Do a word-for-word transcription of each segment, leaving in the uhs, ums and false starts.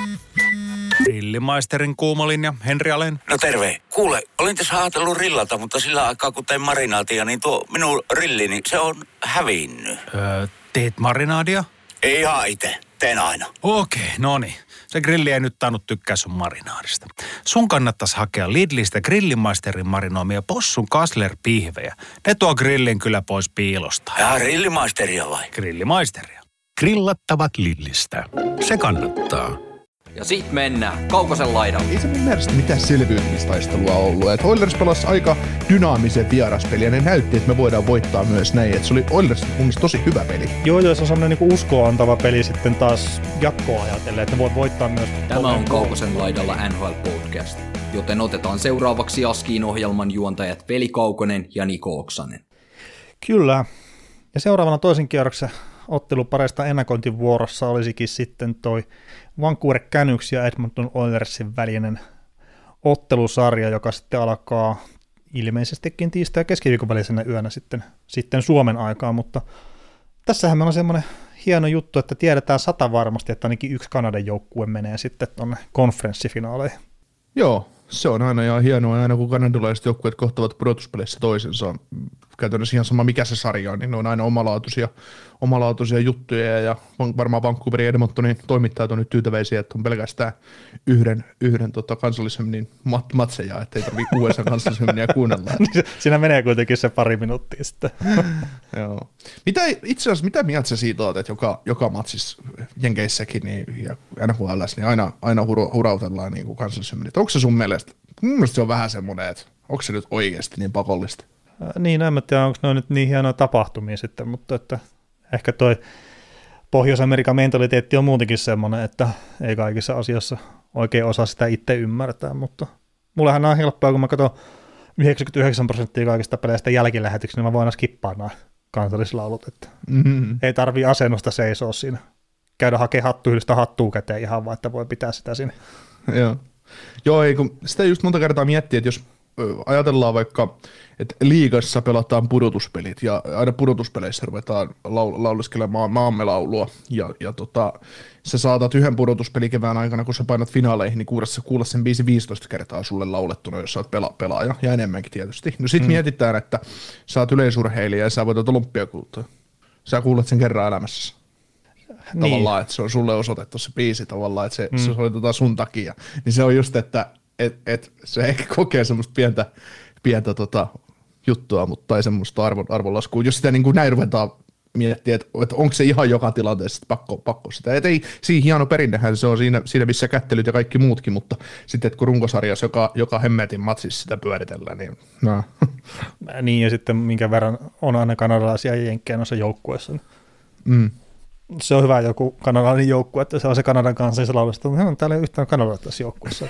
Grillimaisterin kuumolinja, Henri Alen. No terve. Kuule, olin tässä ajatellut rillata, mutta sillä aikaa kun tein marinaatia, niin tuo minun rillini, se on hävinnyt. Öö, teet marinaadia? Ei ihan itse, teen aina. Okei, no niin. Se grilli ei nyt tainnut tykkää sun marinaadista. Sun kannattaisi hakea Lidlistä Grillimaisterin marinoimia possun Kassler-pihvejä. Ne tuo grillin kyllä pois piilosta. Ja grillimaisteria vai? Grillimaisteria. Grillattavat Lidlistä. Se kannattaa. Ja sit mennään Kaukosen laidalle. Ei se mun mielestä mitään selviytymistaistelua ollut. Et Oilers pelasi aika dynaamisen vieraspeli ja ne näytti, että me voidaan voittaa myös näin. Et se oli Oilers mun mielestä tosi hyvä peli. Joo, joo, se on sellainen niin uskoa antava peli sitten taas jatkoa ajatellen, että ne voi voittaa myös. Tämä on Kaukosen laidalla N H L Podcast, joten otetaan seuraavaksi Askiin ohjelman juontajat Veli Kaukonen ja Niko Oksanen. Kyllä. Ja seuraavana toisen kierroksen ottelupareista ennakointivuorossa olisikin sitten toi Vancouver Canucks ja Edmonton Oilersin välinen ottelusarja, joka sitten alkaa ilmeisestikin tiistai- ja keskiviikon välisenä yönä sitten, sitten Suomen aikaa, mutta tässähän meillä on semmoinen hieno juttu, että tiedetään sata varmasti, että ainakin yksi Kanadan joukkue menee sitten tuonne konferenssifinaaleihin. Joo, se on aina ihan hienoa, aina kun kanadalaiset joukkueet kohtavat pudotuspeleissä toisensa, käytännössä ihan sama mikä se sarja on, niin ne on aina omalaatuisia, omalaatuisia juttuja, ja varmaan Vancouverin ja Edmontonin toimittajat on nyt tyytyväisiä, että on pelkästään yhden, yhden tota kansallisemmin mat- matseja, ettei tarvitse U S A kansallisemmin kuunnella. Siinä menee kuitenkin se pari minuuttia sitten. Joo. Mitä, itse asiassa, mitä mieltä sä siitä olet, että joka, joka matsissa Jenkeissäkin niin, ja N H L:ssä niin aina, aina hura, hurautellaan niin kansallisemmin. Onko se sun mielestä, mun mielestä se on vähän semmoinen, että onko se nyt oikeasti niin pakollista? Niin, en mä tiedä, onko ne nyt niin hienoja tapahtumia sitten, mutta että ehkä toi Pohjois-Amerikan mentaliteetti on muutenkin semmoinen, että ei kaikissa asioissa oikein osaa sitä itse ymmärtää, mutta mullehan on helppoa, kun mä katson yhdeksänkymmentäyhdeksän prosenttia kaikista peleistä jälkilähetyksistä, niin mä voin aina skippaa nämä kansallislaulut, että mm-hmm. ei tarvii asennosta seisoa siinä. Käydä hakemaan hattuhyllistä hattua käteen ihan vaan, että voi pitää sitä siinä. Joo, Joo ei, kun sitä just monta kertaa miettii, että jos ajatellaan vaikka, että liigassa pelataan pudotuspelit ja aina pudotuspeleissä ruvetaan laul- lauleskelemaan maamme laulua ja, ja tota, sä saatat yhden pudotuspelikevään aikana, kun sä painat finaaleihin, niin kuulla, kuulla sen biisi viisitoista kertaa sulle laulettuna, jos sä oot pela- pelaaja ja enemmänkin tietysti. No sit mm. mietitään, että sä oot yleisurheilija ja sä voitat olympiakultaa. Sä kuulet sen kerran elämässä. Niin. Tavallaan, että se on sulle osoitettu se biisi tavallaan, että se, mm. se soitetaan sun takia. Niin se on just, että et, et se ehkä kokee semmoista pientä, pientä tota, juttua, mutta tai semmoista arvon, arvonlaskua. Jos sitä niin kuin näin ruvetaan miettiä, että, että onko se ihan joka tilanteessa pakko, pakko sitä. Et ei, siinä hieno perinnehän se on siinä, siinä missä kättelyt ja kaikki muutkin, mutta sitten kun runkosarjassa joka, joka hemmetin matsissa sitä pyöritellään, niin no. Niin ja sitten minkä verran on aina kanadalaisia ja jenkkejä noissa joukkueissa. Mm. Se on hyvä joku kanadalainen joukkue, että se on se Kanadan kanssa ja se laulaa, että täällä ei yhtään kanadalaisessa joukkueessa.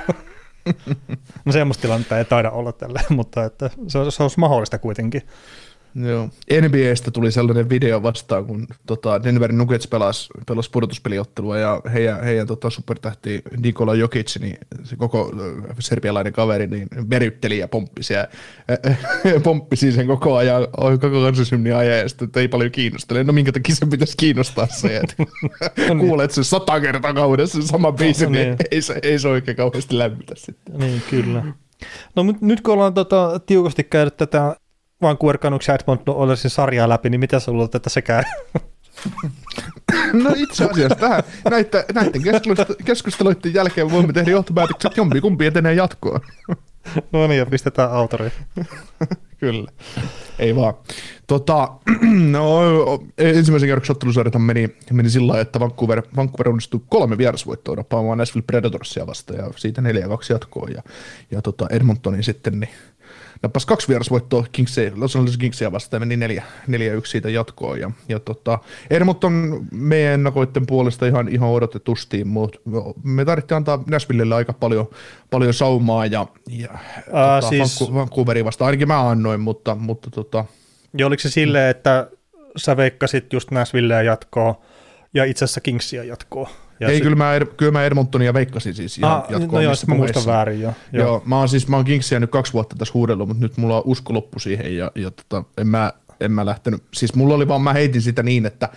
No semmoista tilannetta ei taida olla tällä, mutta että se, on, se olisi mahdollista kuitenkin. Joo. N B A:stä tuli sellainen video vastaan, kun tota, Denver Nuggets pelasi, pelasi pudotuspeliottelua ja heidän, heidän tota, supertähti Nikola Jokic, niin se koko serbialainen kaveri, niin verytteli ja pomppisi, ja, äh, pomppisi sen koko ajan, koko kansallisen ajan, ja sitten ei paljon kiinnostele. No minkä takia sen pitäisi kiinnostaa se, että kuulet sen sata kertaa kaudessa sama biisi, no, niin, niin ei, se, ei se oikein kauheasti lämmitä sitten. Niin, kyllä. No nyt kun ollaan tota, tiukasti käynyt tätä Vancouver Canucks ja Edmonton Oilersin sarjaa läpi, niin mitä sä luulet, että se käy? No itse asiassa tähän, näitä, näiden keskusteluiden jälkeen voimme tehdä johtopäätökset, että jompikumpi etenee jatkoon. No niin, ja pistetään autoriin. Kyllä, ei vaan. Tota, no, ensimmäisen kierroksen ottelusarjata meni, meni sillä lailla, että Vancouver, Vancouver onnistui kolme vierasvoittoa nappaamaan Nashville Predatorsia vastaan ja siitä neljä kaksi jatkoa. Ja, ja tota Edmontonin sitten niin nappasi kaksi vierasvoittoa Kingsia, Los Angeles Kingsia vastaan ja meni neljä, neljä yksi siitä jatkoon. Ja, ja tota, Edmonton meidän ennakoitten puolesta ihan, ihan odotetusti, mutta me tarvittiin antaa Nashvillelle aika paljon, paljon saumaa ja, ja Aa, tota, siis Vancouveria vastaan. Ainakin mä annoin, mutta, mutta tota, ja oliko se silleen, että sä veikkasit just Nashvillea jatkoa ja itse asiassa Kingsia jatkoa? Ja ei, sit kyllä mä, kyllä mä Edmontonia veikkasin siis ihan ah, jatkoa. No joo, mä muistan väärin jo. Joo, joo mä oon siis, mä oon Kingsia nyt kaksi vuotta tässä huudellut, mutta nyt mulla on usko loppu siihen ja, ja tota, en, mä, en mä lähtenyt, siis mulla oli vaan, mä heitin sitä niin, että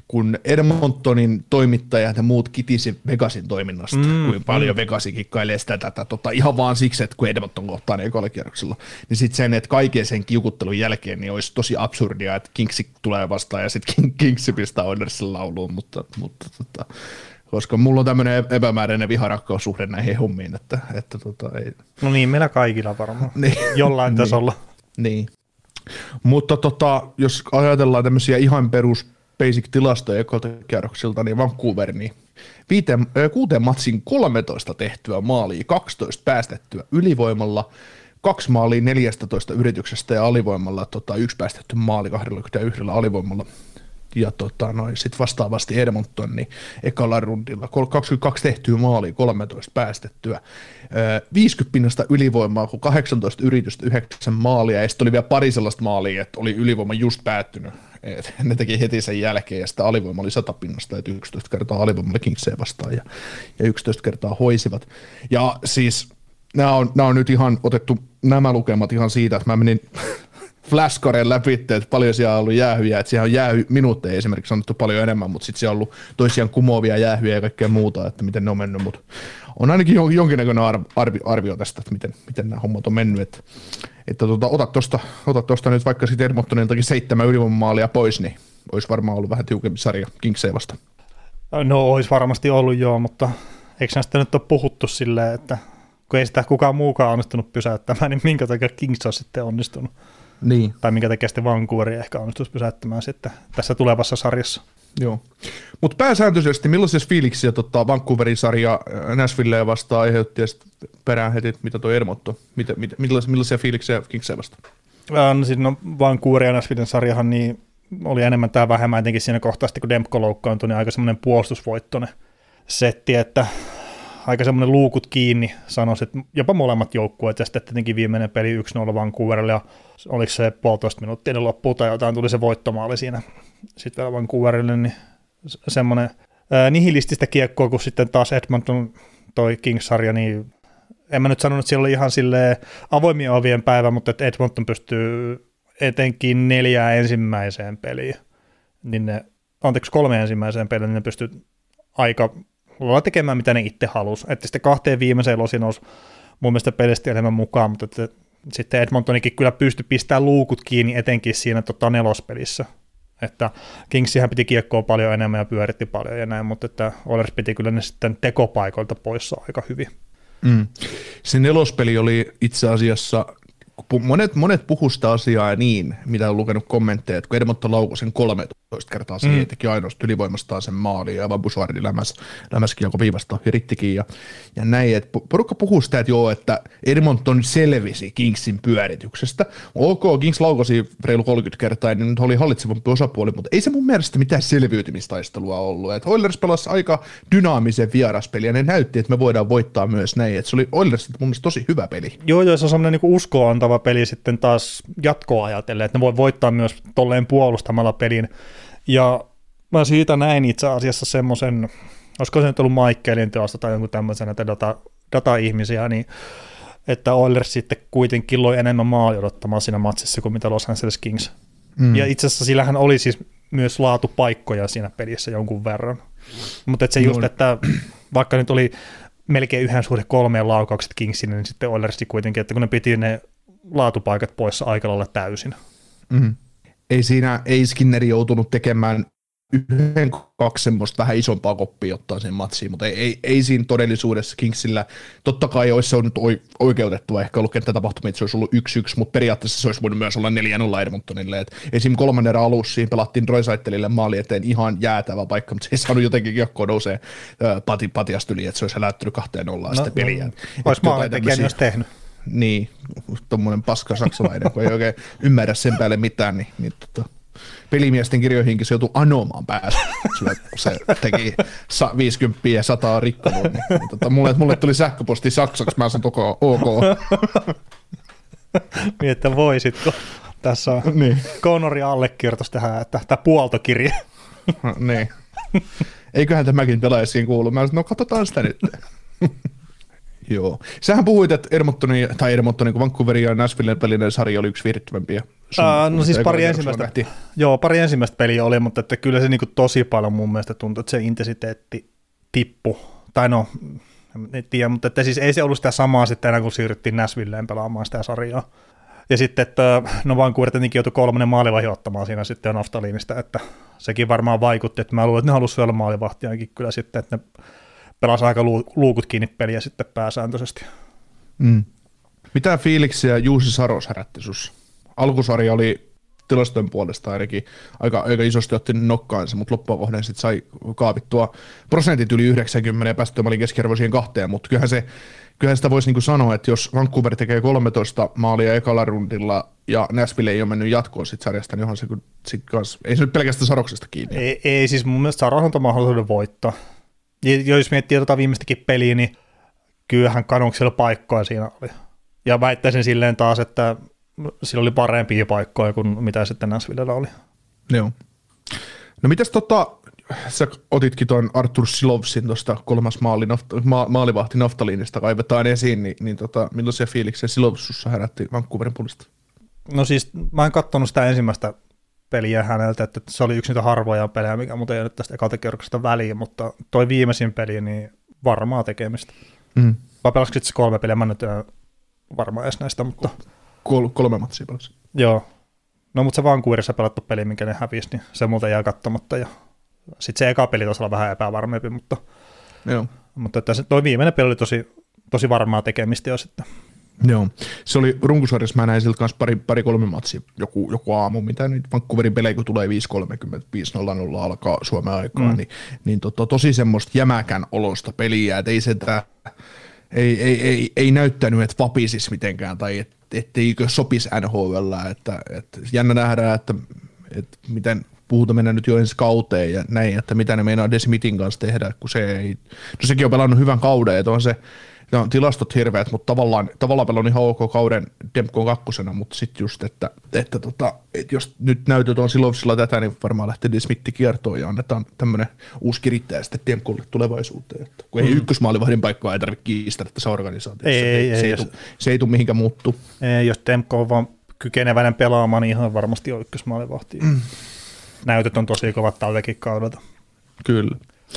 kun Edmontonin toimittajat ja muut kitisi Vegasin toiminnasta, mm, kuin paljon mm. Vegasi kikkailee sitä tätä, tota, ihan vaan siksi, että kun Edmonton kohtaa ne ekalla kierroksella, niin sitten sen, että kaiken sen kiukuttelun jälkeen niin olisi tosi absurdia, että Kingsi tulee vastaan ja sitten Kingsi pistää Oilersin lauluun, mutta, mutta tota, koska mulla on tämmöinen epämääräinen viharakkaussuhde näihin hommiin, että, että tota, ei. No niin, meillä kaikilla varmaan, niin. Jollain niin. tasolla. Niin, mutta tota, jos ajatellaan tämmöisiä ihan perus basic-tilastoja ekolta kierroksilta, niin Vancouver, niin viiteen, kuuteen matsin kolmetoista tehtyä maalia, kaksitoista päästettyä ylivoimalla, kaksi maalia neljästätoista yrityksestä ja alivoimalla, tota, yksi päästetty maali kaksikymmentäyksi alivoimalla. Ja tota, sitten vastaavasti Edmonton, niin ekalla rundilla kaksikymmentäkaksi tehtyä maalia, kolmetoista päästettyä, viisikymmentä pinnasta ylivoimaa, kun kahdeksantoista yritystä, yhdeksän maalia, ja sitten oli vielä pari sellaista maalia, että oli ylivoima just päättynyt. Et ne teki heti sen jälkeen, ja sitten alivoima oli sata pinnasta, että yksitoista kertaa alivoimalla Kingseen vastaan, ja, ja yksitoista kertaa hoisivat. Ja siis nämä on, nämä on nyt ihan otettu nämä lukemat ihan siitä, että mä menin flashcoreen läpi, että paljon siellä on ollut jäähyjä, että siellä on jäähy minuutteja esimerkiksi annettu paljon enemmän, mutta sitten siellä on ollut toisiaan kumoavia jäähyjä ja kaikkea muuta, että miten ne on mennyt, mutta on ainakin jonkinnäköinen arvio, arvio tästä, että miten, miten nämä hommat on mennyt, että, että tuota, ota tuosta ota tosta nyt vaikka sitten Edmontoniltakin seitsemän ylivoimamaalia pois, niin olisi varmaan ollut vähän tiukempi sarja Kingseen vasta. No olisi varmasti ollut joo, mutta eikö näistä nyt ole puhuttu silleen, että kun ei sitä kukaan muukaan onnistunut pysäyttämään, niin minkä takia Kings on sitten onnistunut? Niin. Tai minkä takia sitten Vancouver ehkä onnistuisi pysäyttämään sitten tässä tulevassa sarjassa. Joo. Mutta pääsääntöisesti millaisia fiiliksiä tota, Vancouverin sarja Nashvillea vastaan aiheutti ja sitten perään heti, mitä toi Edmonton, mitä, mitä, millaisia, millaisia fiiliksiä Kingseen vastaan? No, siis no, Vancouver ja Nashvillen sarjahan niin oli enemmän tai vähemmän etenkin siinä kohtaa, kun Demko loukkaantui, niin aika semmoinen puolustusvoittoinen setti, että aika semmoinen luukut kiinni, sanoisin, että jopa molemmat joukkueet, ja sitten tietenkin viimeinen peli yksi nolla Vancouverille, ja oliko se puolitoista minuuttia ennen loppuun, tai jotain tuli se voittomaali siinä sitten vielä Vancouverille, niin semmoinen ää, nihilististä kiekkoa, kun sitten taas Edmonton toi Kings-sarja, niin en mä nyt sanonut, että siellä oli ihan silleen avoimien ovien päivä, mutta että Edmonton pystyy etenkin neljään ensimmäiseen peliin, niin ne, anteeksi kolme ensimmäiseen peliin, niin ne pystyy aika olla tekemään, mitä ne itse halusi. Että sitten kahteen viimeiseen losi nousi mun mielestä pelistä enemmän mukaan, mutta että sitten Edmontonikin kyllä pystyi pistämään luukut kiinni etenkin siinä tota, nelospelissä. Että Kingsihän piti kiekkoa paljon enemmän ja pyöritti paljon ja näin, mutta että Oilers piti kyllä ne sitten tekopaikoilta poissa aika hyvin. Mm. Se nelospeli oli itse asiassa, monet, monet puhuu sitä asiaa niin, mitä on lukenut kommentteja, että kun Edmonton laukoi sen kolmetoista kertaa siihen, mm. teki ainoastaan ylivoimastaan sen maaliin, ja aivan Bouchardin lämäs, lämäskin alkoi viivasta virittikin, ja, ja näin, että porukka puhuu sitä, että joo, että Edmonton selvisi Kingsin pyörityksestä. Ok, Kings laukosi reilu kolmekymmentä kertaa, niin nyt oli hallitsevampi osapuoli, mutta ei se mun mielestä mitään selviytymistaistelua ollut. Että Oilers pelasi aika dynaamisen vieraspeli, ja ne näytti, että me voidaan voittaa myös näin, että se oli Oilers mun mielestä tosi hyvä peli. Joo, joo, se on semmoinen niin uskoa antava peli sitten taas jatkoa ajatellen, että ne voi voittaa myös tolleen puolustamalla pelin. Ja mä siitä näin itse asiassa semmoisen, olisiko se nyt ollut Michaelin teosta tai jonkun tämmöisen näitä data, data-ihmisiä, niin että Oilers sitten kuitenkin loi enemmän maali odottamaan siinä matsissa kuin mitä Los Angeles Kings. Mm. Ja itse asiassa sillähän oli siis myös laatupaikkoja siinä pelissä jonkun verran. Mutta et se just, että vaikka nyt oli melkein yhden suhde kolmeen laukaukset Kingsille, niin sitten Oilersi kuitenkin, että kun ne piti ne laatupaikat poissa aika lailla täysin. Mm. Ei siinä, ei Skinneri joutunut tekemään yhden, kaksi semmoista vähän isompaa koppia ottaa sen matsiin, mutta ei, ei, ei siinä todellisuudessa Kingsillä, totta kai olisi se on nyt oikeutettua ehkä ollut kenttätapahtumia, että se olisi ollut yksi yksi, mutta periaatteessa se olisi voinut myös olla neljä nolla Edmontonille, että esim. Kolmannen erän alussa siinä pelattiin Draisaitelille maali eteen ihan jäätävä paikka, mutta se ei saanut jotenkin kiekkoa nousee pati, patiasta yli, että se olisi häläyttänyt kahteen nollaan no, sitä peliä. No, olisi maalintekijä myös tehnyt. Niin, tuommoinen paska saksalainen, kun ei oikein ymmärrä sen päälle mitään, niin, niin tota, pelimiesten kirjoihinkin se joutui anomaan päässä, se teki viisikymmentä ja sata rikkonut, niin, niin tota, mulle, mulle tuli sähköposti saksaksi, mä sanoin ok. Niin, että voisitko. Tässä on niin. Connorin allekirjoitus tähän, että tämä puoltokirja. Niin. Eiköhän tämäkin pelaajasiin kuulu. Mä sanoin, no katsotaan sitä nyt. Joo. Sähän puhuit, että Edmontonin, tai Edmontonin, kun Vancouverin ja Nashvillen välinen sarja oli yksi viihdyttävämpiä sun, Ää, no siis pari ensimmäistä, lähti? joo, pari ensimmäistä peliä oli, mutta että kyllä se niinku tosi paljon mun mielestä tuntui, että se intensiteetti tippui. Tai no, en tiedä, mutta että siis ei se ollut sitä samaa sitten enää, kun siirryttiin Nashvilleen pelaamaan sitä sarjaa. Ja sitten, että no Vancouver tietenkin joutui kolmannen maalivaihin ottamaan siinä sitten naftaliinista, että sekin varmaan vaikutti, että mä luulen, että ne halusivat suojella maalivahtiaankin kyllä sitten, että ne pelasi aika luukut kiinni peliä sitten pääsääntöisesti. Mm. Mitä fiiliksiä Juusi Saros herätti sus? Alkusarja oli tilastojen puolesta ainakin aika, aika isosti otti nokkaansa, mutta loppua kohden sitten sai kaavittua prosentit yli yhdeksänkymmentä ja päästy malin keskiarvo siihen kahteen, mutta kyllähän, se, kyllähän sitä voisi niinku sanoa, että jos Vancouver tekee kolmetoista maalia ekalla rundilla ja Nashville ei ole mennyt jatkoon sit sarjasta, niin onhan se sit kans, ei se nyt pelkästään Saroksesta kiinni. Ei, ei siis mun mielestä Saros on mahdollisuuden voittaa. Ja jos miettii tuota viimeistäkin peliä, niin kyllähän Canucksilla paikkoja siinä oli. Ja väittäisin silleen taas, että sillä oli parempia paikkoja kuin mitä sitten Nashvillellä oli. Joo. No mitäs tota, sä otitkin tuon Artur Silovsin tuosta kolmas maali, nafta, ma, maalivahti naftaliinista kaivetaan esiin, niin, niin tota, millaisia fiiliksiä Silovsussa herätti Vancouverin puolesta? No siis mä en katsonut sitä ensimmäistä peliä häneltä, että se oli yksi niitä harvoja pelejä, mikä muuten ei nyt tästä ekalta kerroksesta väliin, mutta toi viimeisin peli, niin varmaa tekemistä. Mm. Vai pelasiko se kolme peliä, mä nyt en varmaan edes näistä, mutta... Kol- kolme matsia pelasi. Joo. No mutta se Vancouverissa pelattu peli, minkä ne hävisi, niin se muuten jää katsomatta. Ja sitten se eka peli taisi olla vähän epävarmempi, mutta, Joo. mutta että se, toi viimeinen peli oli tosi, tosi varmaa tekemistä jo sitten. Joo. Se oli runkosarjassa, mä näin siltä kanssa pari, pari kolme matsia joku, joku aamu, mitä nyt Vancouverin pelejä, kun tulee viisi kolmekymmentä, viisi nolla nolla alkaa Suomen aikaa, mm. niin, niin to, to, tosi semmoista jämäkän olosta peliä, että ei se tää, ei, ei, ei, ei näyttänyt, että vapisis mitenkään tai et, etteikö sopisi N H L, että, että jännä nähdään, että, että miten puhuta mennä nyt jo ensi kauteen ja näin, että mitä ne meinaa Desmithin kanssa tehdä, kun se ei, no sekin on pelannut hyvän kauden, että on se, no, tilastot hirveät, mutta tavallaan, tavallaan pelannut ihan ok kauden Demkon kakkosena, mutta sitten just, että, että, tota, että jos nyt näytöt on Silovsilla tätä, niin varmaan lähtee Desmitti kiertoon ja annetaan tämmöinen uusi kirittäjä sitten Demkolle tulevaisuuteen. Että, kun ei mm. ykkösmaalivahdin paikkaa ei tarvitse kiistää tässä organisaatiossa, ei, ei, se, ei, ei jos, tu, se ei tule mihinkään muuttuu. Ei, jos Demko on vaan kykeneväinen pelaamaan, niin ihan varmasti on ykkösmaalivahti. Mm. Näytöt on tosi kovat tältäkin kaudelta. Kyllä.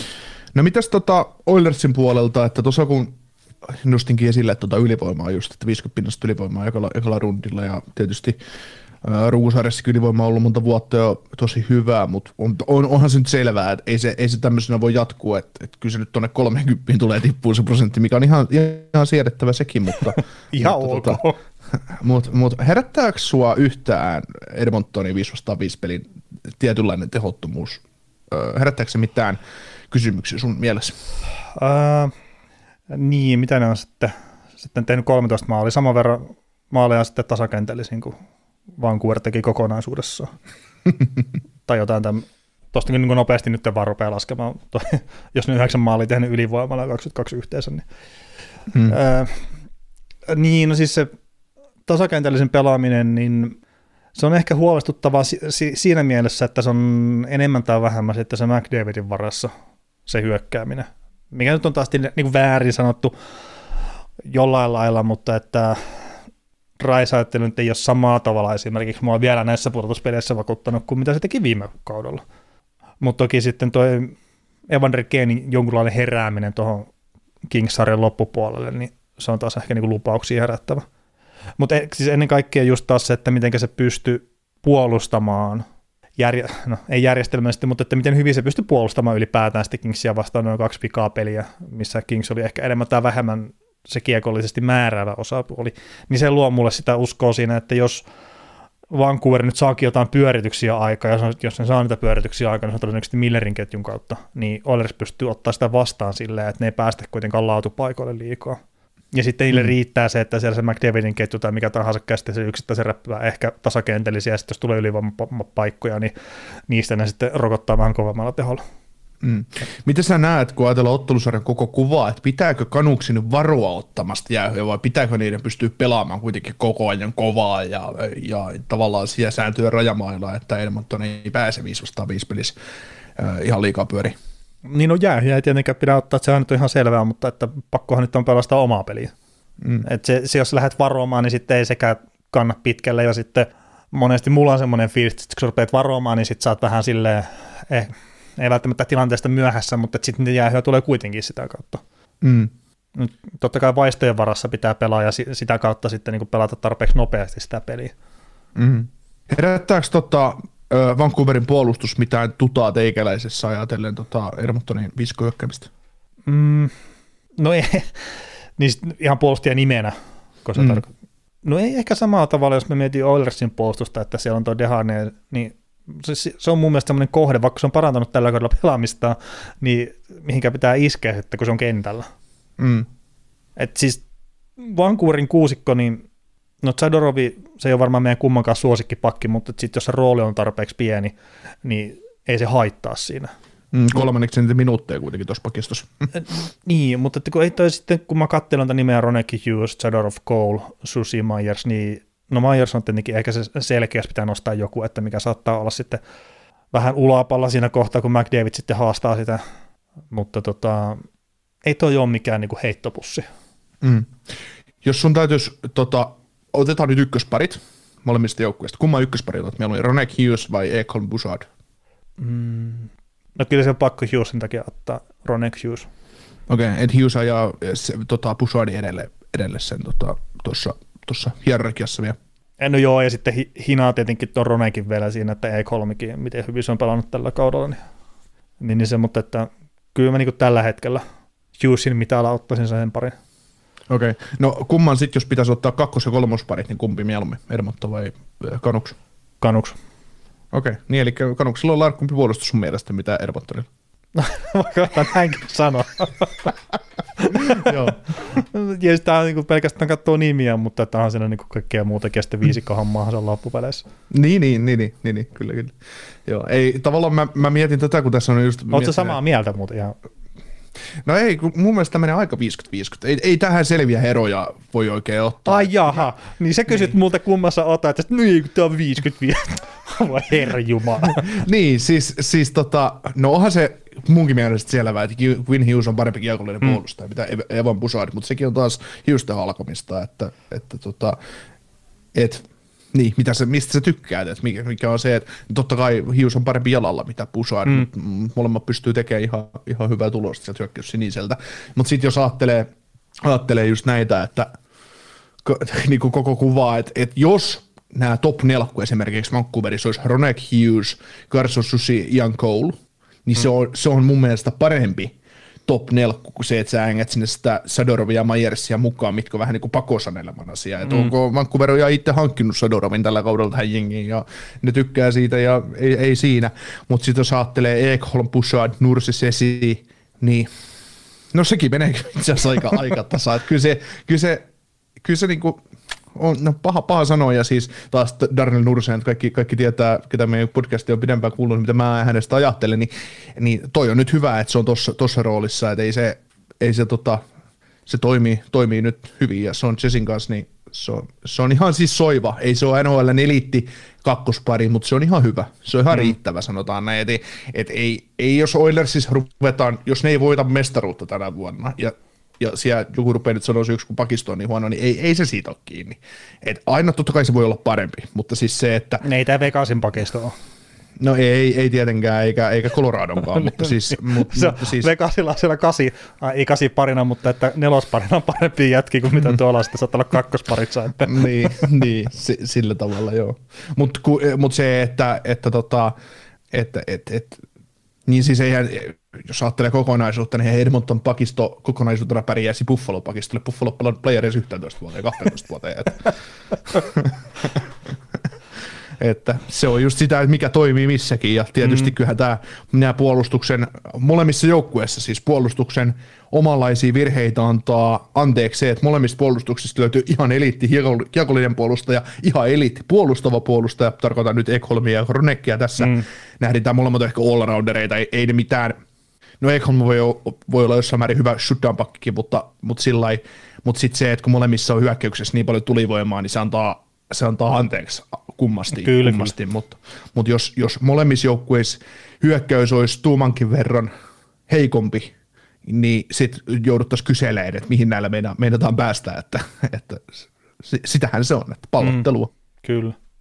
No mitäs tota Oilersin puolelta, että tuossa kun nostinkin esille tuota ylivoimaa just, että viisikymmentä pinnasta ylivoimaa ekalla, ekalla rundilla ja tietysti runkosarjassakin ylivoima on ollut monta vuotta jo tosi hyvää, mutta on, on, onhan se nyt selvää, että ei se, ei se tämmöisenä voi jatkua, että, että kyllä se nyt tuonne kolmekymmentä tulee tippuu se prosentti, mikä on ihan, ihan siedettävä sekin, mutta ihan mutta, tota, mutta, mutta herättääkö sua yhtään Edmontonin viisi vastaan viisi pelin tietynlainen tehottomuus? Herättääkö se mitään kysymyksiä sun mielessä? Uh... Niin, mitä ne on sitten, sitten tehnyt kolmetoista maalia, saman verran maaleja sitten tasakentällisin kuin Vancouver teki kokonaisuudessaan. Tai jotain tämän, tostakin niin nopeasti nyt vaan rupeaa laskemaan, jos ne yhdeksän maalia tehnyt ylivoimalla kaksikymmentäkaksi yhteensä. Niin, hmm. ää, niin no siis se tasakentällisen pelaaminen, niin se on ehkä huolestuttavaa si- si- siinä mielessä, että se on enemmän tai vähemmän sitten se McDavidin varassa se hyökkääminen. Mikä nyt on taas niin kuin väärin sanottu jollain lailla, mutta että Draisaitl nyt ei ole samaa tavalla esimerkiksi. Mua on vielä näissä pudotuspeleissä vakuuttanut kuin mitä se teki viime kaudella. Mutta toki sitten toi Evander Kanen jonkunlainen herääminen tuohon Kings-sarjan loppupuolelle, niin se on taas ehkä niin kuin lupauksia herättävä. Mutta siis ennen kaikkea just taas se, että miten se pystyy puolustamaan Järj- no, ei järjestelmällisesti, mutta että miten hyvin se pystyi puolustamaan ylipäätään sitten Kingsia vastaan noin kaksi pikaa peliä, missä Kings oli ehkä enemmän tai vähemmän se kiekollisesti määräävä osapuoli, niin se luo mulle sitä uskoa siinä, että jos Vancouver nyt saakin jotain pyörityksiä aikaa, ja jos ne saa niitä pyörityksiä aikaa, niin se on todennäköisesti Millerin ketjun kautta, niin Oilers pystyy ottaa sitä vastaan silleen, että ne ei päästä kuitenkaan laatupaikoille liikaa. Ja sitten niille mm. riittää se, että siellä se McDavidin ketju tai mikä tahansa käsittää se yksittäisen räppivä ehkä tasakentällisiä, ja sitten jos tulee ylivoimapaikkoja, niin niistä ne sitten rokottaa vähän kovemmalla teholla. Mm. Miten sä näet, kun ajatellaan ottelusarjan koko kuvaa, että pitääkö Canucksin nyt varoa ottamasta jäähyä, vai pitääkö niiden pystyä pelaamaan kuitenkin koko ajan kovaa ja, ja tavallaan siellä sääntöjä rajamailla, että Edmonton ei pääse viisi vastaan viisi pelissä äh, ihan liikaa pyöri? Niin no jäähyä ei tietenkään pidä ottaa, että se on nyt ihan selvää, mutta että pakkohan nyt on pelastaa omaa peliä. Mm. Että se, se, jos lähdet varoamaan, niin sitten ei sekään kanna pitkälle, ja sitten monesti mulla on semmoinen fiilis, että kun rupeat varomaan, niin sit sä oot vähän silleen, eh, ei välttämättä tilanteesta myöhässä, mutta sitten niitä jäähyä tulee kuitenkin sitä kautta. Mm. Totta kai vaistojen varassa pitää pelaa ja sitä kautta sitten niin pelata tarpeeksi nopeasti sitä peliä. Mm. Herättääkö tota, Vancouverin puolustus mitään tutaa teikäläisessä ajatellen tota Edmontonin viisikkohyökkäämistä? Mm, no ei, niin ihan puolustajan nimenä, kun se mm. tarkoittaa. No ei ehkä samalla tavalla, jos me mietin Oilersin puolustusta, että siellä on tuo Desharnais, niin se, se on mun mielestä sellainen kohde, vaikka se on parantanut tällä kaudella pelaamista, niin mihinkä pitää iskeä sitten, kun se on kentällä. Mm. Et siis Vancouverin kuusikko, niin no Zadorovi, se ei ole varmaan meidän kummankaan suosikkipakki, mutta sitten jos se rooli on tarpeeksi pieni, niin ei se haittaa siinä. Mm, kolmanneksi niitä minuutteja kuitenkin tuossa pakistossa. Niin, mutta että kun, ei toi sitten, kun mä katselen tätä nimeä Roneki Hughes, Zadorov, Cole, Susi, Myers, niin no Myers on tietenkin ehkä se selkeästi pitää nostaa joku, että mikä saattaa olla sitten vähän ulapalla siinä kohtaa, kun McDavid sitten haastaa sitä, mutta tota, ei toi ole mikään niinku heittopussi. Mm. Jos sun täytyisi, tota, otetaan nyt ykkösparit molemmista joukkueista. Kumman ykköspari otat? Meillä oli Ronek Hughes vai Ekholm Bouchard? Mm. No kyllä se on pakko Hughesin takia ottaa Ronek Hughes. Okei, okay, että Hughes ajaa se, tota, Bouchardin edelle, edelle sen tuossa tota, hierarkiassa vielä. No joo, ja sitten hi- hinaa tietenkin tuon Ronekin vielä siinä, että Ekholmikin, miten hyvin se on pelannut tällä kaudella. Niin, niin, niin se, mutta että kyllä mä niin tällä hetkellä Hughesin mitalla ottaisin sen parin. Okei, okay. No kumman sitten, jos pitäisi ottaa kakkos- ja kolmosparit, niin kumpi mieluummin, Edmonton vai Canucks? Canucks. Okei, okay. Niin eli Canucksilla on larkkumpi puolustus sun mielestä, mitä Edmontonilla? Vaikka näinkin sanoa. Joo. Ja sitä on niin pelkästään katsoa nimiä, mutta tämä on siinä niin kaikkea muutakin sitten viisikkohommaa sen loppupeleissä. Niin, niin, niin, niin, niin, niin, kyllä, kyllä. Joo, ei, tavallaan mä, mä mietin tätä, kun tässä on just... Oletko samaa mieltä muuten ihan? No ei, kun mun mielestä menee aika viisikymmentä viisikymmentä. Ei, ei tähän selviä heroja voi oikein ottaa. Ai jaha, niin sä kysyt niin. multa kummassa otat, että niin, tämä on viisikymmentä viisikymmentä. Voi herjumala. Niin, siis, siis tota, no onhan se munkin mielestä selvää, että Quinn Hughes on parempi kiekollinen mm. puolustaja, mitä Evan Bouchard, mutta sekin on taas Hughesten halkomista, että, että tota, et, niin, mitä se, mistä sä tykkäät, että mikä, mikä on se, että totta kai Hughes on parempi jalalla, mitä Bouchard, mm. mutta molemmat pystyy tekemään ihan, ihan hyvää tulosta sieltä hyökkäys siniseltä, mutta sitten jos ajattelee, ajattelee just näitä, että niin kuin koko kuvaa, että, että jos nämä top nelkku esimerkiksi Vancouverissa olisi Ronek Hughes, Carson Susi, Ian Cole, niin mm. se, on, se on mun mielestä parempi top nelkku kuin se, että sä hengät sinne sitä Sadorovia ja Myersia mukaan, mitkä on vähän niin kuin pakosaneleman asia. Mm. Että onko Vancouver on itse hankkinut Sadorovin tällä kaudella tähän jengiin ja ne tykkää siitä ja ei, ei siinä. Mutta sitten jos ajattelee Ekholm, Bouchard, Nurse, Sesi, niin no sekin menee itse asiassa aika, aika tasa. Kyllä se, kyllä se, kyllä se niinku on no, paha, paha sanoa, ja siis taas Darnell Nursen, kaikki, kaikki tietää, ketä meidän podcasti on pidempään kuullut, mitä mä hänestä ajattelen, niin, niin toi on nyt hyvä, että se on tossa roolissa, että ei se, ei se, tota, se toimii, toimii nyt hyvin, ja se on Jessin kanssa, niin se on, se on ihan siis soiva, ei se ole N H L:n eliitti kakkospari, mutta se on ihan hyvä, se on ihan mm. riittävä, sanotaan näin, että et ei, ei jos Oilersissa ruvetaan, jos ne ei voita mestaruutta tänä vuonna, ja ja siellä joku rupeaa nyt sanoa yksi, kun pakisto on niin huono, niin ei, ei se siitä ole kiinni. Et aina totta kai se voi olla parempi, mutta siis se, että... Ne ei tämä Vegasin pakisto ole. No ei, ei tietenkään, eikä, eikä Coloradonkaan, mutta siis... Mut, se mutta siis... Vegasilla on siellä kasi, äh, ei kasi parina, mutta että nelosparina on parempi jätki kuin mitä tuolla sitten saattaa olla kakkosparitsa. Että. niin, niin s- sillä tavalla joo. Mutta mut se, että, että, tota, että et, et, niin siis eihän... Jos ajattelee kokonaisuutta, niin Edmonton pakisto kokonaisuutena pärjäisi Buffalo-pakistolle. Buffalo on pelannut playereissa yksitoista vuoteen, kaksitoista vuoteen. Että. että se on just sitä, että mikä toimii missäkin. Ja tietysti mm. kyllähän tämä, nämä puolustuksen, molemmissa joukkueissa siis puolustuksen omanlaisia virheitä antaa anteeksi se, että molemmista puolustuksista löytyy ihan eliitti kiekollinen puolustaja, ihan eliitti puolustava puolustaja. Tarkoitan nyt Ekholmia ja Hronekkia tässä. Mm. Nähdään molemmat ehkä all-roundereita, ei, ei ne mitään... No Ekholm voi, voi olla jossain määrin hyvä shutdown-pakkikin, mutta, mutta sillä lailla, mutta sitten se, että kun molemmissa on hyökkäyksessä niin paljon tulivoimaa, niin se antaa, se antaa anteeksi kummasti. Kyllä, kummasti. Mutta, mutta jos, jos molemmissa joukkueissa hyökkäys olisi tuumankin verran heikompi, niin sitten jouduttaisiin kyselemään, että mihin näillä meinataan päästä, että, että sitähän se on, että pallottelua. Mm, kyllä.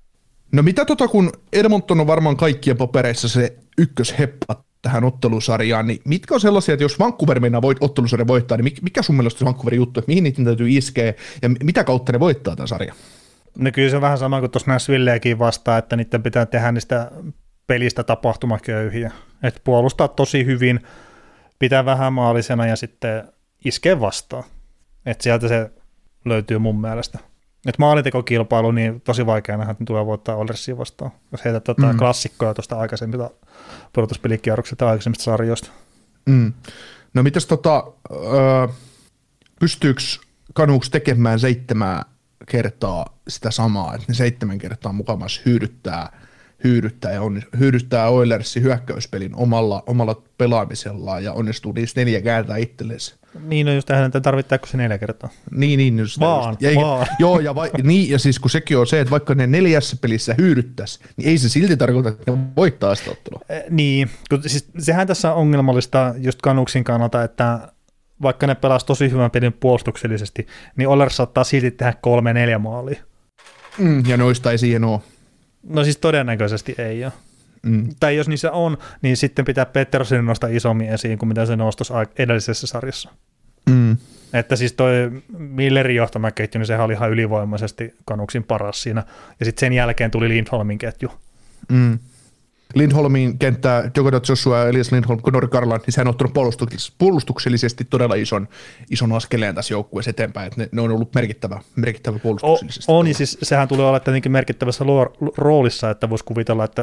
No mitä tota, kun Edmonton on varmaan kaikkien papereissa se ykkösheppa tähän ottelusarjaan, niin mitkä on sellaisia, että jos Vancouver meinaa voit, ottelusarja voittaa, niin mikä sun mielestä on Vancouverin juttu, että mihin niitä täytyy iskeä ja mitä kautta ne voittaa tämän sarjan? No kyllä se on vähän sama kuin tuossa Nashvilleäkin vastaan, että niiden pitää tehdä niistä pelistä tapahtumaköyhiä. Että puolustaa tosi hyvin, pitää vähän maalisena ja sitten iskee vastaan. Että sieltä se löytyy mun mielestä. Että maalintekokilpailu, niin tosi vaikea nähdä, että ne tulee voittaa Oilersia vastaan. Jos heitä tuota mm. klassikkoja tuosta aikaisemmista pudotuspelikierroksilta aikaisemmista sarjoista. Mm. No mitäs tota, öö, pystyykö Canucks tekemään seitsemää kertaa sitä samaa, että ne seitsemän kertaa mukamassa hyödyttää, hyödyttää, ja on, hyödyttää Oilersin hyökkäyspelin omalla, omalla pelaamisellaan ja onnistuu niistä neljä kääntää itsellensä. Niin, no just tähän, että tarvittaako se neljä kertaa. Niin, niin. Just vaan, just. Ja, vaan. Joo, ja, vai, niin, ja siis kun sekin on se, että vaikka ne neljässä pelissä hyödyttäisi, niin ei se silti tarkoita, että ne voittaa sitä ottelua. Eh, niin, kun, siis sehän tässä on ongelmallista just Canucksin kannalta, että vaikka ne pelasi tosi hyvän pelin puolustuksellisesti, niin Oilers saattaa silti tehdä kolme neljä maalia. Mm, ja noista ei siihen ole. No siis todennäköisesti ei ole. Mm. Tai jos niissä on, niin sitten pitää Petterssonin nostaa isommin esiin kuin mitä se nostos edellisessä sarjassa. Mm. Että siis toi Millerin johtama ketju, niin sehän oli ihan ylivoimaisesti Canucksin paras siinä. Ja sitten sen jälkeen tuli Lindholmin ketju. Mm. Lindholmin kenttää, Jokodot Joshua ja Elias Lindholm, Conor Garland, niin sehän on ottanut puolustuksellisesti todella ison, ison askeleen tässä joukkueessa eteenpäin, että ne, ne on ollut merkittävä, merkittävä puolustuksellisesti. O, on, niin siis sehän tulee olla tietenkin merkittävässä roolissa, että voisi kuvitella, että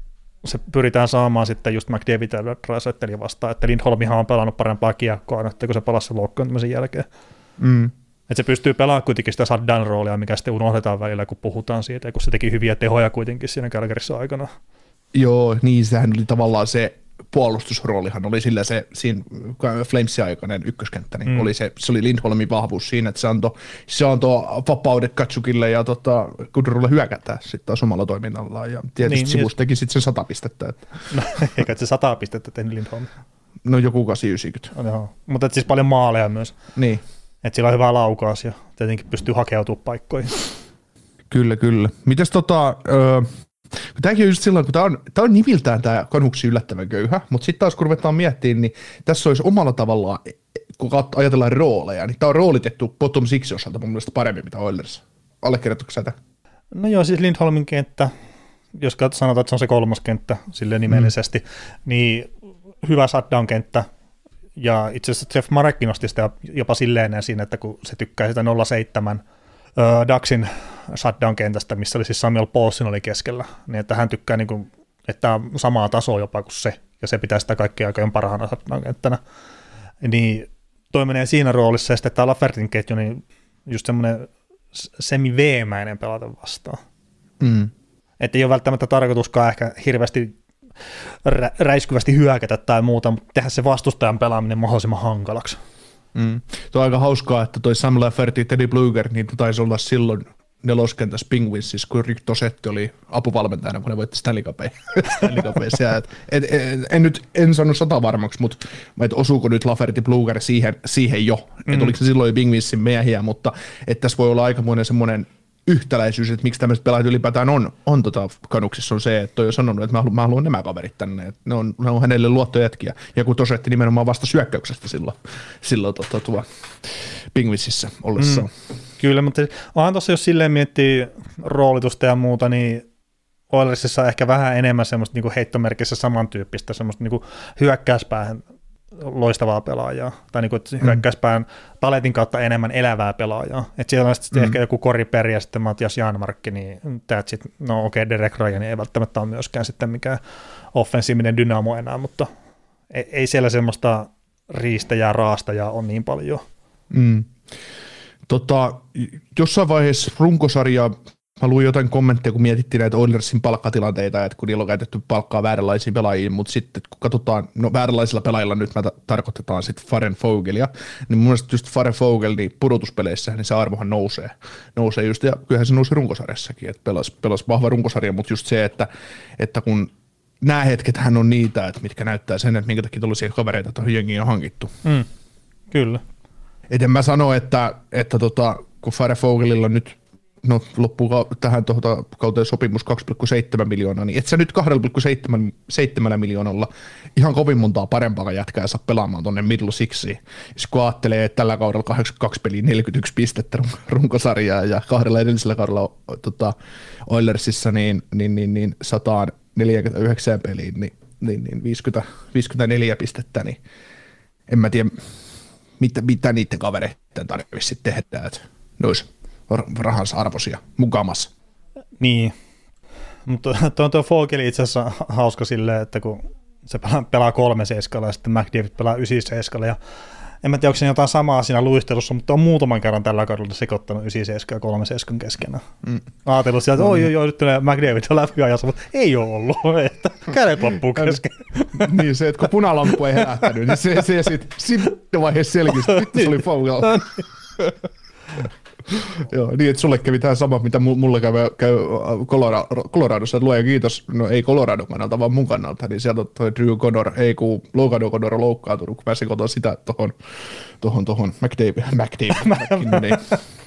se pyritään saamaan sitten just McDavid ja Draisaitlia vastaan, että Lindholmihan on pelannut parempaa kiekkoa, kun se palasi sen loukkaantumisen jälkeen. Mm. Että se pystyy pelaamaan kuitenkin sitä shutdown roolia, mikä sitten unohdetaan välillä, kun puhutaan siitä, kun se teki hyviä tehoja kuitenkin siinä Calgaryssa aikana. Joo, niin sehän oli tavallaan se puolustusroolihan oli sillä se siinä Flamesin aikainen ykköskenttä, niin mm. oli se, se oli Lindholmin vahvuus siinä, että se antoi, se antoi vapaudet Katsukille ja tota, Kudrulle hyökätä sitten taas omalla toiminnallaan ja tietysti niin, sivussa teki sitten sen sata pistettä. Että. No, eikä se sata pistettä tehnyt Lindholm. No joku kahdeksansataayhdeksänkymmentä. No, joo. Mutta siis paljon maaleja myös. Niin. Että sillä on hyvä laukaus ja tietenkin pystyy hakeutumaan paikkoihin. Kyllä, kyllä. Mites tota... Öö, tämäkin on just silloin, kun tämä on, tämä on nimiltään tämä Canucksin yllättävän köyhä, mutta sitten taas kun ruvetaan miettimään, niin tässä olisi omalla tavallaan, kun ajatellaan rooleja, niin tämä on roolitettu bottom six osalta mun mielestä paremmin, mitä Oilers. Allekirjoitatko sä tämän? No joo, siis Lindholmin kenttä, jos sanotaan, että se on se kolmas kenttä silleen nimellisesti, mm. niin hyvä shutdown-kenttä, ja itse asiassa Jeff Marekki nosti sitä jopa silleen siinä, että kun se tykkää sitä nolla seitsemän uh, Ducksin shutdown-kentästä, missä oli siis Samuel Paulson oli keskellä, niin että hän tykkää, niin kuin, että tämä on samaa tasoa jopa kuin se, ja se pitää sitä kaikkia aikojen parhaana shutdown-kenttänä. Niin toi menee siinä roolissa, ja sitten tämä Laffertin ketju, niin just semmoinen semi-veemäinen pelata vastaan. Mm. Että ei ole välttämättä tarkoituskaan ehkä hirveästi rä- räiskyvästi hyökätä tai muuta, mutta tehdä se vastustajan pelaaminen mahdollisimman hankalaksi. Mm. Tuo on aika hauskaa, että toi Sam Lafferty ja Teddy Blueger, niin taisi olla silloin neloskentässä Penguinsissa, kun Rick Tosetti oli apuvalmentajana, kun ne voitti Stanley Cupia. en, en, en nyt en sano sata varmaksi, mutta että osuuko nyt Lafferty Blueger siihen, siihen jo, mm. että oliko se silloin Penguinsin miehiä, mutta että tässä voi olla aikamoinen semmoinen yhtäläisyys, että miksi tämmöiset pelaajat ylipäätään on, on tota Canucksissa on se, että toi on sanonut, että mä haluan, mä haluan nämä kaverit tänne, että ne on, ne on hänelle luottojätkiä, ja kun Tosetti nimenomaan vasta syökkäyksestä silloin, silloin tota, tuo Penguinsissä ollessaan. Mm. Kyllä, mutta onhan tuossa, jos silleen miettii roolitusta ja muuta, niin Oilersissa on ehkä vähän enemmän semmoista niinku heittomerkissä samantyyppistä, semmoista niinku hyökkäyspäähän loistavaa pelaajaa, tai niinku, että hyökkäyspään paletin kautta enemmän elävää pelaajaa. Että siellä on sitten mm. ehkä joku Kori Perry ja sitten Matias Janmarkki, niin that's it. No okei, okay, Derek Ryan ei välttämättä ole myöskään sitten mikään offensiivinen dynamo enää, mutta ei, ei siellä semmoista riistäjää, raastajaa on niin paljon. Mm. Tota, jossain vaiheessa runkosarja, mä luin jotain kommentteja, kun mietittiin näitä Oilersin palkkatilanteita, että kun niillä on käytetty palkkaa vääränlaisiin pelaajiin, mutta sitten kun katsotaan, no vääränlaisilla pelaajilla nyt mä tarkoitetaan sitten Faren Fogelia, niin mun mielestä just Faren Fogel niin pudotuspeleissä, niin se arvohan nousee. Nousee just, ja kyllähän se nousi runkosarjassakin, että pelasi, pelasi vahva runkosarja, mutta just se, että, että kun nämä hetkethän on niitä, että mitkä näyttää sen, että minkä takia tuollaisia kavereita tuohon jengiin on hankittu. Mm, kyllä. Et en mä sano, että, että tota, kun Fare Fogelilla nyt no loppuu tähän tuota kauteen sopimus kaksi pilkku seitsemän miljoonaa, niin et sä nyt kaksi pilkku seitsemän miljoonalla ihan kovin montaa parempaa jätkää saa pelaamaan tuonne middle sixiin. Jos kun ajattelee, että tällä kaudella kahdeksankymmentäkaksi peliä, neljäkymmentäyksi pistettä runkosarjaa ja kahdella edellisellä kaudella tota, Oilersissa niin, niin, niin, niin sata neljäkymmentäyhdeksän peliin, niin, niin, niin viisikymmentä, viisikymmentäneljä pistettä, niin en mä tiedä, mitä, mitä niiden kavereiden tarvitsisi sitten tehdä, että ne olisi rahansa arvoisia mukamassa. Niin, mutta tuo, tuo Fogeli itse asiassa hauska silleen, että kun se pelaa, pelaa kolme seiskalla ja sitten McDavid pelaa ysi seiskalla ja en mä tiedä, onko se jotain samaa siinä luistelussa, mutta on muutaman kerran tällä kaudella sekoittanut ysi seiskan ja kolme seiskan keskenään. Mm. Ajatellut sieltä, että oi, oi, oi, nyt tulee McDavid on läpiajassa, mutta ei ole ollut, että kädet loppuu kesken. Niin se, että kun punalamppu ei herättänyt, niin se, se sitten siinä vaiheessa selkeästi, vittu se oli Fogel. Joo, niin että sulle kävi tähän sama, mitä mulle käy, käy Coloradossa, että luoja kiitos, no ei Colorado kannalta, vaan mun kannalta, niin sieltä toi Drew Connor, ei kun Logan Connor on loukkaantunut, kun mä sekoitan sitä tohon, tohon, tohon McDavid, McDavid, niin.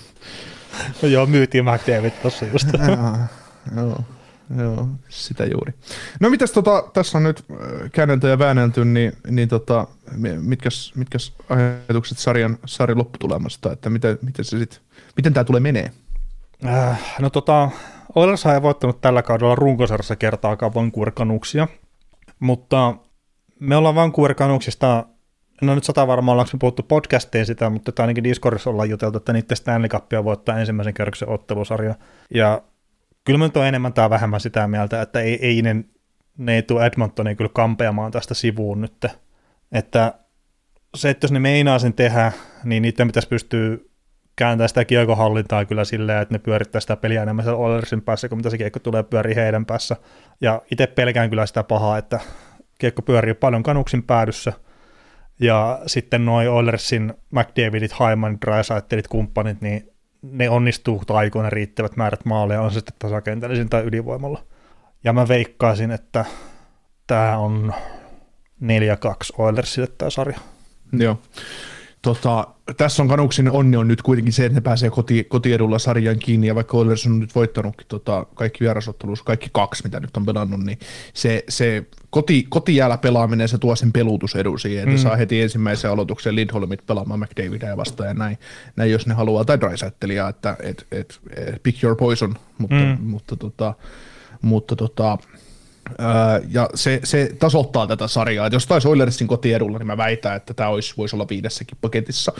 No joo, myytiin McDavid tossa just. Joo, joo, sitä juuri. No mitäs tota, tässä on nyt käännelty ja väännelty, niin, niin tota, mitkäs, mitkäs ajatukset sarjan, sarjan lopputulemasta, että miten, miten se sitten, miten tämä tulee menee? Äh, no tota, Oilers ei voittanut tällä kaudella runkosarjassa kertaakaan Vancouver Canucksia, mutta me ollaan Vancouver Canucksista, no nyt sata varmaan ollaanko me puhuttu podcastiin sitä, mutta ainakin Discordissa ollaan juteltu, että niiden Stanley Cupia voittaa ensimmäisen kierroksen ottelusarja, ja kyllä me nyt on enemmän tai vähemmän sitä mieltä, että ei, ei ne, ne ei tule Edmontoniin kyllä kampeamaan tästä sivuun nyt, että se, että jos ne meinaa sen tehdä, niin niiden pitäisi pystyä kääntämään sitä kiekohallintaa kyllä silleen, että ne pyörittää sitä peliä enemmän siellä Oilersin päässä, kun mitä se kiekko tulee pyörii heidän päässä. Ja itse pelkään kyllä sitä pahaa, että kiekko pyörii paljon Canucksin päädyssä, ja sitten noi Oilersin McDavidit, Hyman, Draisaitleit, kumppanit, niin ne onnistuu taikoon ne riittävät määrät maaleja, on se sitten tasakentälisin tai ydinvoimalla. Ja mä veikkaisin, että tämä on neljä kaksi Oilersille tämä sarja. Joo. Tota, tässä on Canucksin onni on nyt kuitenkin se, että ne pääsee koti, kotiedulla sarjan kiinni, ja vaikka Oilers on nyt voittanutkin tota, kaikki vierasotteluissa, kaikki kaksi, mitä nyt on pelannut, niin se, se koti, kotijäällä pelaaminen, se tuo sen pelutusedun siihen, että mm. saa heti ensimmäisen aloituksen Lindholmit pelaamaan McDavidia vastaan ja näin, näin jos ne haluaa, tai Draisaitlea, että et, et, et, pick your poison, mutta, mm. mutta, tota, mutta tota, Öö, ja se, se tasoittaa tätä sarjaa, että jos taisi Oilersin kotiedulla, niin mä väitän, että tämä olisi, voisi olla viidessäkin paketissa,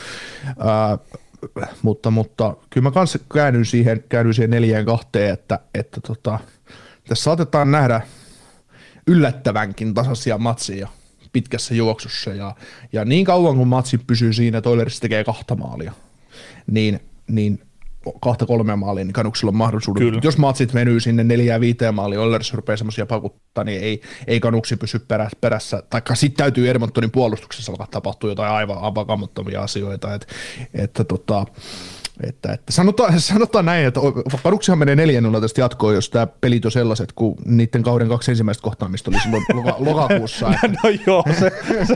öö, mutta, mutta kyllä mä kanssa käännyn siihen, käännyn siihen neljään kahteen, että, että tota, tässä saatetaan nähdä yllättävänkin tasaisia matseja pitkässä juoksussa, ja, ja niin kauan kun matsi pysyy siinä, että Oilers tekee kahta maalia, niin, niin kahta kolmea maalia, niin Canucksilla on mahdollisuudet. Kyllä. Jos matsit venyy sinne neljään viiteen maaliin, Oilers rupeaa semmoisia pakuttaa, niin ei, ei Canucksi pysy perässä. Taikka sitten täytyy Edmontonin puolustuksessa alkaa tapahtua jotain aivan, aivan kammottavia asioita. Et, että, tota, että, että sanotaan, sanotaan näin, että Canucksihan menee neljä nolla tästä jatkoon, jos tämä pelit on sellaiset, kun niiden kauden kaksi ensimmäistä kohtaamista oli silloin loka, lokakuussa. Että. No joo, se,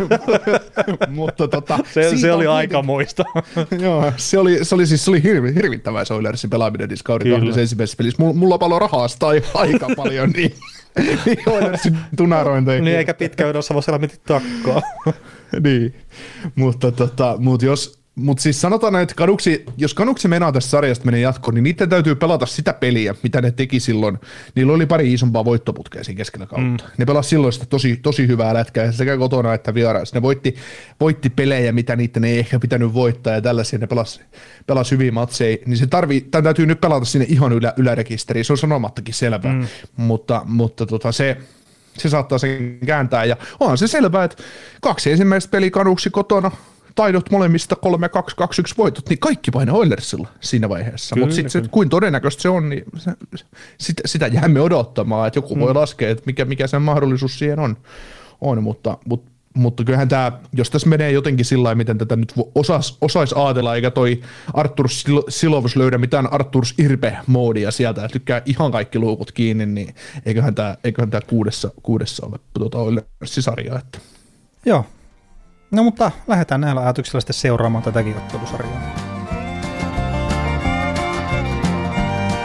mutta tota, se, se oli aikamoista. Joo, se oli, se oli siis se oli hirvi, hirvittävää se Oilersin pelaaminen niissä kauden kahdessa ensimmäisessä pelissä. Mulla, mulla on paljon rahaa sitä aika paljon, niin, niin Oilersin tunarointeja. Niin eikä pitkä yhdessä voi siellä miti takkaa. Niin, mutta tota, mut jos Mutta siis sanotaan, että Canucksi, jos Canucksi meinaa tästä sarjasta menee jatkoon, niin niiden täytyy pelata sitä peliä, mitä ne teki silloin. Niillä oli pari isompaa voittoputkea siinä keskellä kautta. Mm. Ne pelasi silloin sitä tosi, tosi hyvää lätkää sekä kotona että vieraissa. Ne voitti, voitti pelejä, mitä niiden ei ehkä pitänyt voittaa ja tällaisia. Ne pelasi, pelasi hyviä matseja. Niin se tarvii, tämän täytyy nyt pelata sinne ihan ylä, ylärekisteriin. Se on sanomattakin selvää. Mm. Mutta, mutta tota, se... Se saattaa sen kääntää, ja onhan se selvää, että kaksi ensimmäistä peliä Canucksi kotona, taidot molemmista kolme kaksi kaksi yksi voitot, niin kaikki painaa Oilersilla siinä vaiheessa. Mutta sitten se, kuin todennäköistä se on, niin se, sitä, sitä jäämme odottamaan, että joku mm. voi laskea, että mikä, mikä sen mahdollisuus siihen on. on mutta, mutta, mutta kyllähän tämä, jos tässä menee jotenkin sillä lailla, miten tätä nyt osais, osais ajatella, eikä toi Artur Silovs löydä mitään Arturs Irpe-moodia sieltä, että tykkää ihan kaikki luukut kiinni, niin eiköhän tämä, eiköhän tämä kuudessa, kuudessa ole tuota Oilers-sarjaa. Että. Joo. No mutta lähdetään näillä ajatuksilla sitten seuraamaan tätäkin ottelusarjaa.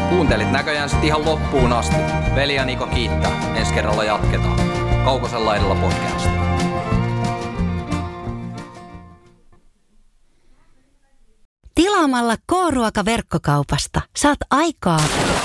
Kuuntelit näköjään sit ihan loppuun asti. Veli ja Niko kiittää. Ensi kerralla jatketaan. Kaukosen laidalla podcast. Tilaamalla K-ruoka-verkkokaupasta saat aikaa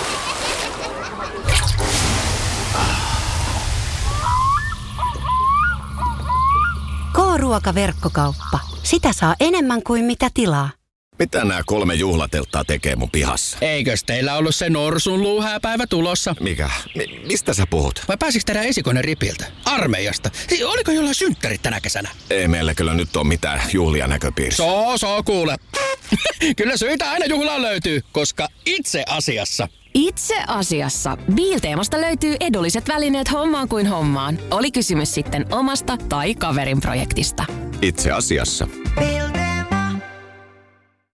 K-ruoka-verkkokauppa. Sitä saa enemmän kuin mitä tilaa. Mitä nämä kolme juhlatelttaa tekee mun pihassa? Eikös teillä ollut se norsun luuhääpäivä tulossa? Mikä? Mi- mistä sä puhut? Vai pääsikö teidän esikoinen ripiltä? Armeijasta? Siis oliko jollain synttärit tänä kesänä? Ei meillä kyllä nyt ole mitään juhlia näköpiirissä. Soo, soo, kuule. Kyllä syitä aina juhlaan löytyy, koska itse asiassa... Itse asiassa Biilteemasta löytyy edulliset välineet hommaan kuin hommaan. Oli kysymys sitten omasta tai kaverin projektista. Itse asiassa.